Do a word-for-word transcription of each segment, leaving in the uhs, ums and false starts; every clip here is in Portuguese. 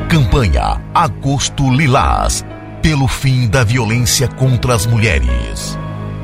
Campanha Agosto Lilás, pelo fim da violência contra as mulheres.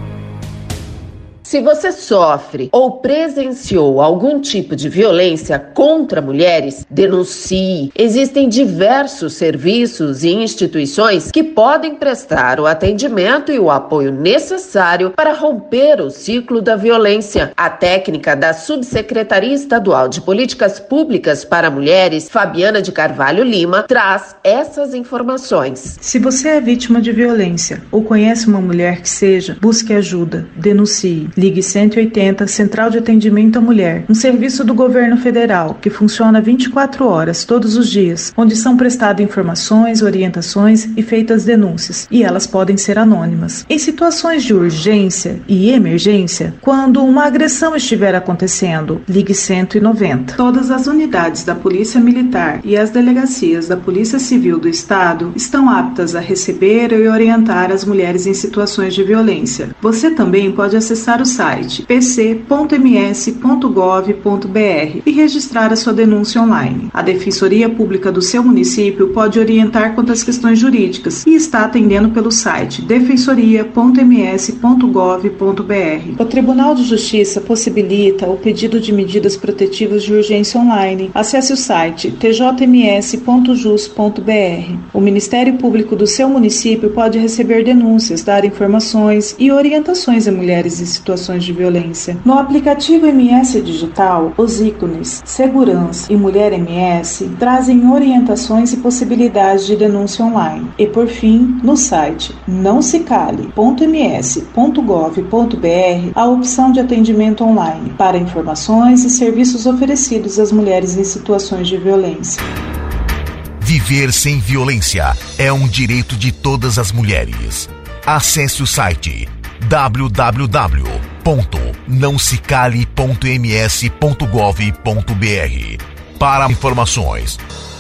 Se você sofre ou presenciou algum tipo de violência contra mulheres, denuncie. Existem diversos serviços e instituições que podem prestar o atendimento e o apoio necessário para romper o ciclo da violência. A técnica da Subsecretaria Estadual de Políticas Públicas para Mulheres, Fabiana de Carvalho Lima, traz essas informações. Se você é vítima de violência ou conhece uma mulher que seja, busque ajuda, denuncie. Ligue cento e oitenta, Central de Atendimento à Mulher, um serviço do governo federal que funciona vinte e quatro horas todos os dias, onde são prestadas informações, orientações e feitas denúncias, e elas podem ser anônimas. Em situações de urgência e emergência, quando uma agressão estiver acontecendo, ligue cento e noventa. Todas as unidades da Polícia Militar e as delegacias da Polícia Civil do Estado estão aptas a receber e orientar as mulheres em situações de violência. Você também pode acessar o site p c ponto m s ponto gov ponto b r e registrar a sua denúncia online. A Defensoria Pública do seu município pode orientar quanto às questões jurídicas e está atendendo pelo site defensoria ponto m s ponto gov ponto b r. O Tribunal de Justiça possibilita o pedido de medidas protetivas de urgência online. Acesse o site t j m s ponto jus ponto b r. O Ministério Público do seu município pode receber denúncias, dar informações e orientações a mulheres em situações de violência. No aplicativo M S Digital, os ícones Segurança e Mulher M S trazem orientações e possibilidades de denúncia online. E por fim, no site não se cale ponto m s ponto gov ponto b r, a opção de atendimento online para informações e serviços oferecidos às mulheres em situações de violência. Viver sem violência é um direito de todas as mulheres. Acesse o site w w w ponto não se cale ponto m s ponto gov ponto b r para informações.